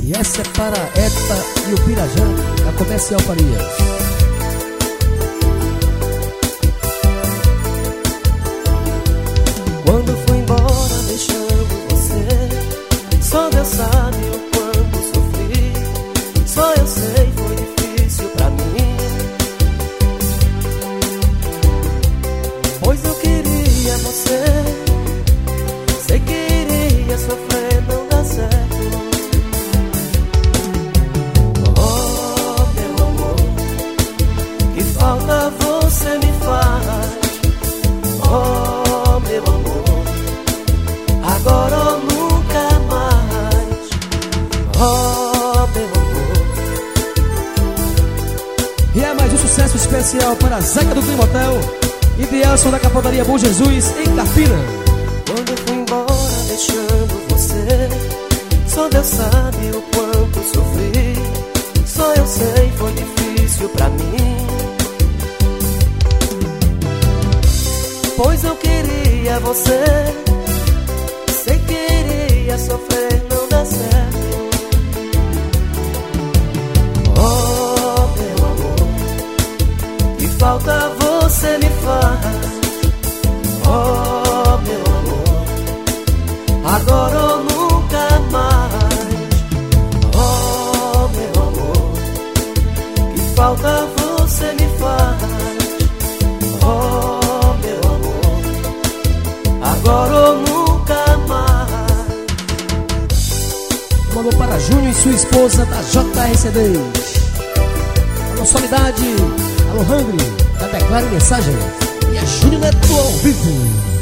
E essa é para a Eta e o Pirajã, da Comercial Farias. Quando fui embora deixando você, só Deus sabe o quanto sofri. Só eu sei, foi difícil pra mim, pois eu queria você. Sei que iria sofrer, não dá certo. Oh, meu amor, que falta você me faz. Oh, meu amor, agora ou nunca mais. Oh, meu amor. E é mais um sucesso especial para Zeca do Climotel e Bielson da Capadaria Bom Jesus em Carpina. Quando eu fui embora deixando você, só Deus sabe o quanto sofri. Só eu sei, foi difícil pra mim, pois eu queria você. Sei que iria sofrer, não dá certo. Oh, meu amor, que falta você me faz. Oh, meu amor, agora ou nunca mais. Oh, meu amor, que falta você me faz. Oh, meu amor, agora ou nunca mais. Mandou para Júnior e sua esposa da JRCD. Alô Solidade, alô Hungry, da Declare Mensagem. E a Júnior Neto ao vivo.